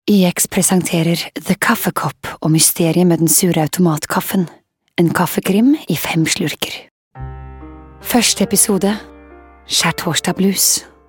YX presenterer The Kaffekopp og mysteriet med den sure automatkaffen. En kaffekrim i 5 slurker. Første episode, Skjærtorsdag blues.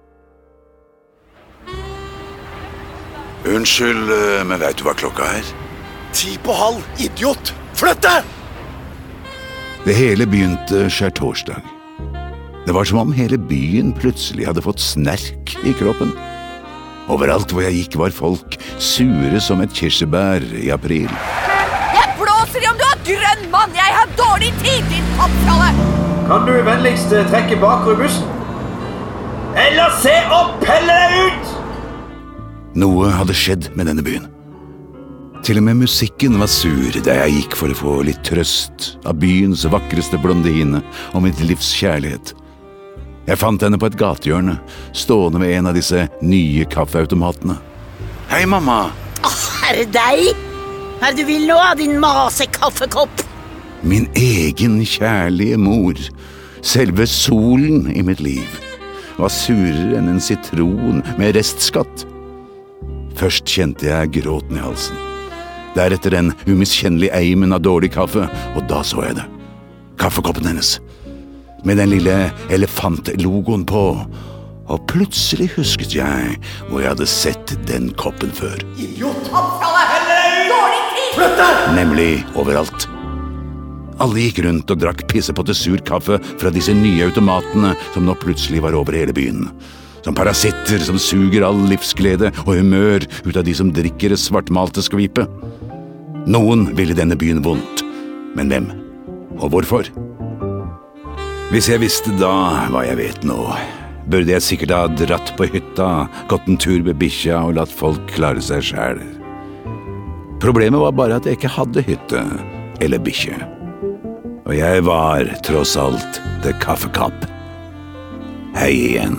Unnskyld, men vet du hva klokka er? 10:30, idiot! Flytt deg! Det hele begynte skjærtorsdag. Det var som om hele byen plutselig hadde fått snerk i kroppen. Overalt hvor jeg gikk var folk sure som et kirsebær i april. Jeg blåser i om du har grønn mann! Jeg har dårlig tid, din kappfralle! Kan du vennligst trekke bakre bussen? Eller se og pelle deg ut! Noe hadde skjedd med denne byen. Til og med musikken var sur da jeg gikk for å få litt trøst av byens vakreste blondine og mitt livs kjærlighet. Jeg fant henne på et gatehjørne, stående ved en av disse nye kaffeautomatene. Hei, mamma! Er det deg? Hva du vil nå av din masekaffekopp? Min egen kjærlige mor, selve solen i mitt liv, var surere enn en sitron med restskatt. Først kjente jeg gråten i halsen. Deretter en umiskjennelig eimen av dårlig kaffe, og da så jeg det. Kaffekoppen hennes, med den lille elefantlogoen på, og plutselig husket jeg hvor jeg hadde sett den koppen før. Idiot! Kappfralle! Dårlig tid! Flytt deg! Nemlig overalt. Alle gikk rundt og drakk pissepotte sur kaffe fra disse nye automatene som nå plutselig var over hele byen. Som parasitter som suger all livsglede og humør ut av de som drikker det svartmalte skvipet. Noen ville denne byen vondt, men hvem? Og hvorfor? Hvis jeg visste da hva jeg vet nå, burde jeg sikkert ha dratt på hytta, gått en tur med bikkja og latt folk klare seg selv. Problemet var bare at jeg ikke hadde hytte eller bikkje. Og jeg var tross alt The Kaffekopp. Hei igjen.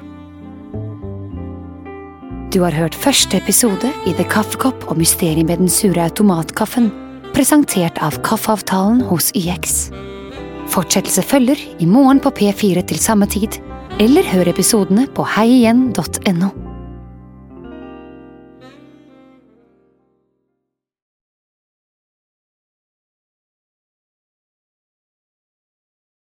Du har hørt første episode i The Kaffekopp og mysteriet med den sure automatkaffen, presentert av Kaffeavtalen hos YX. Fortsettelse følger i morgen på P4 til samme tid, eller hør episodene på heiigjen.no.